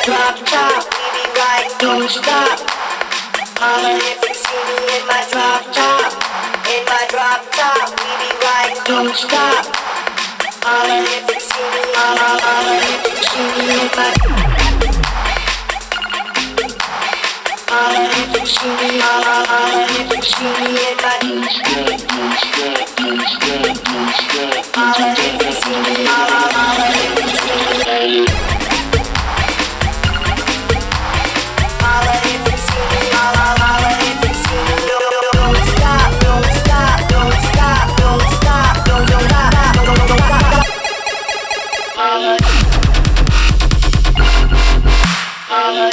drop top, we be riding, don't stop. Holla if you see me in my drop top. In my drop top, we be riding, don't stop. Holla if you see me, holla if you see me in my. Holla if you see me, holla if you see me in my. Holla if you see me, holla if you see me. Holla if you see me, holla if you see me. Don't stop, don't stop, don't stop, don't stop, don't stop, don't stop. Holla, holla.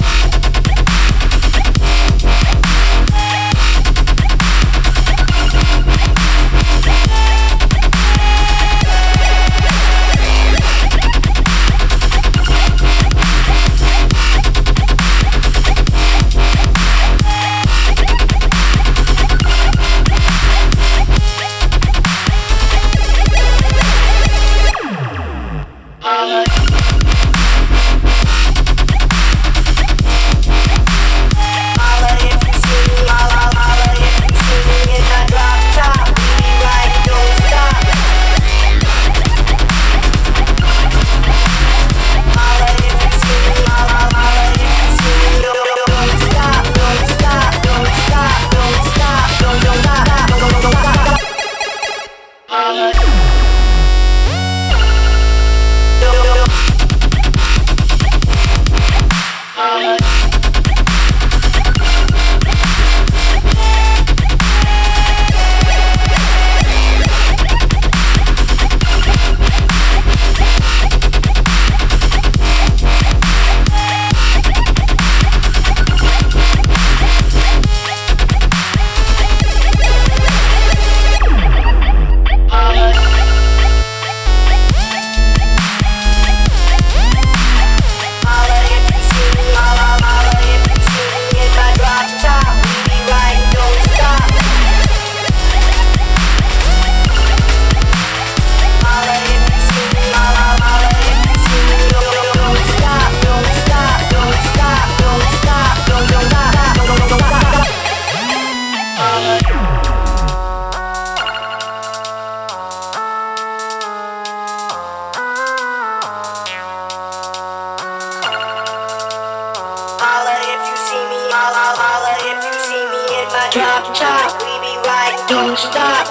Drop top, we be riding, don't stop.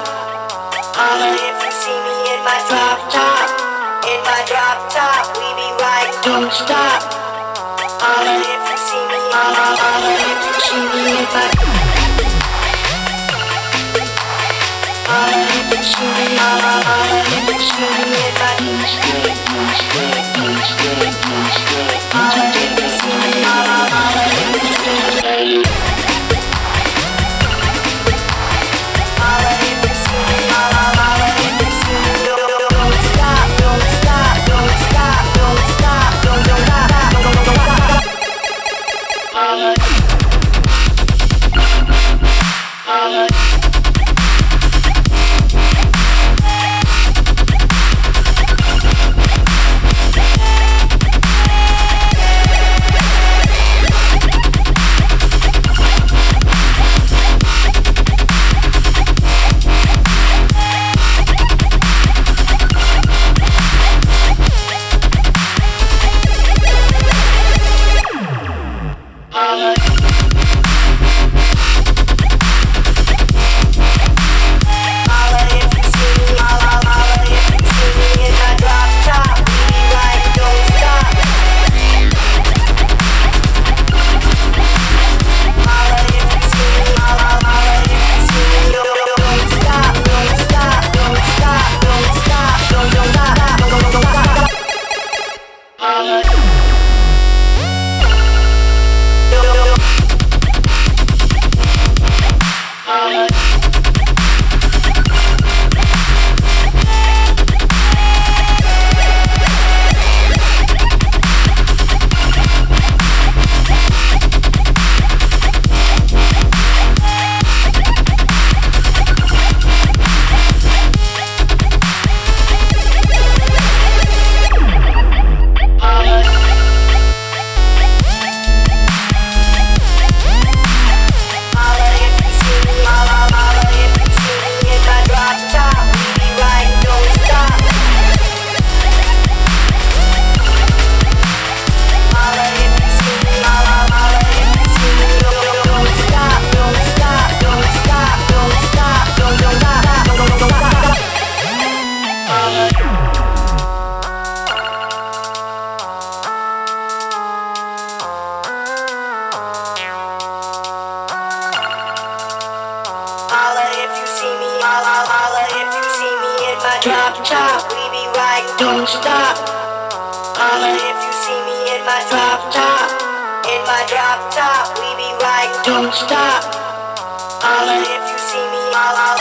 Holla if you see me in my drop top. In my drop top, we be riding, don't stop. Holla if you see me, holla if you see me in my. Holla if you see me, holla if you see me in my. Holla if you see me, holla if you see me. drop top, we be riding, don't stop. Holla if you see me in my drop top. In my drop top, we be riding, don't stop. Holla if you see me, holla.